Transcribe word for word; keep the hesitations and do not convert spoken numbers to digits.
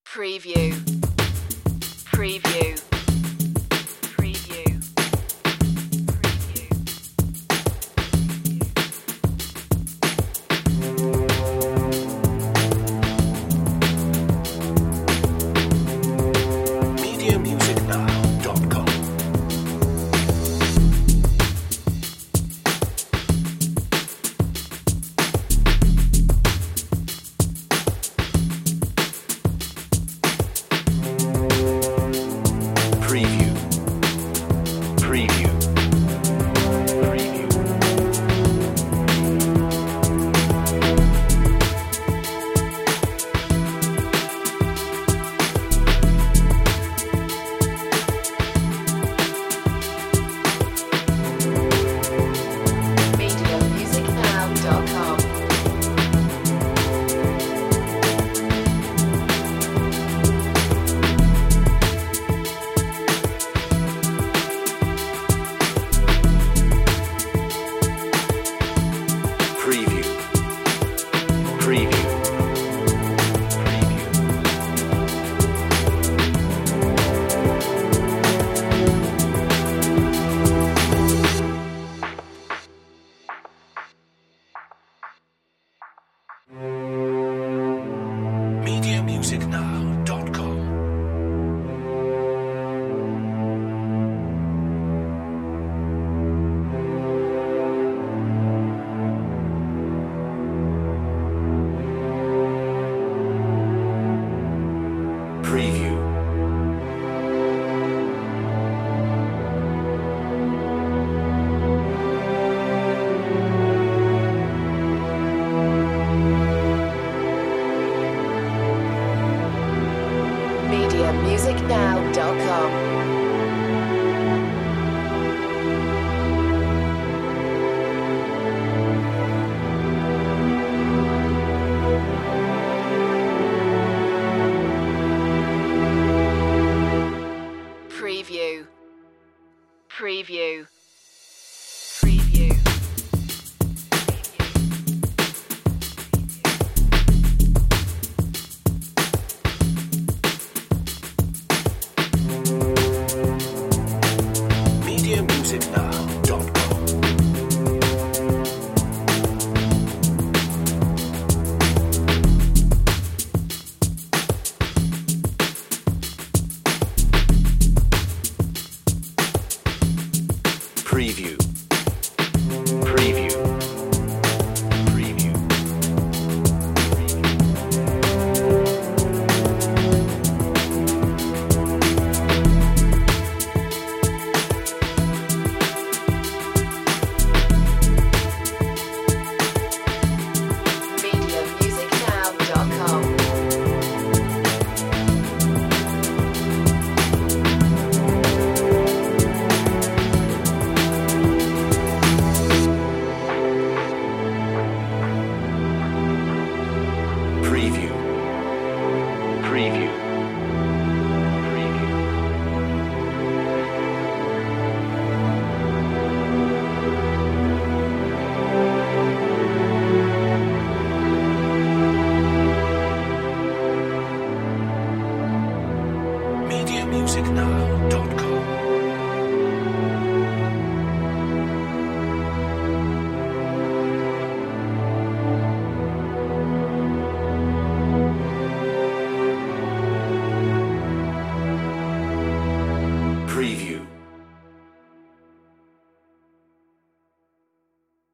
Preview. Preview. Preview. media music now dot com. Preview. Preview. Preview. media music now dot com. Preview. Preview. Preview. media music now dot com. Preview. media music now dot com. Preview. Preview. Preview. media music now dot com. Preview. Preview. Preview. media music now dot com. Preview. Preview. Preview. media music now dot com. Preview.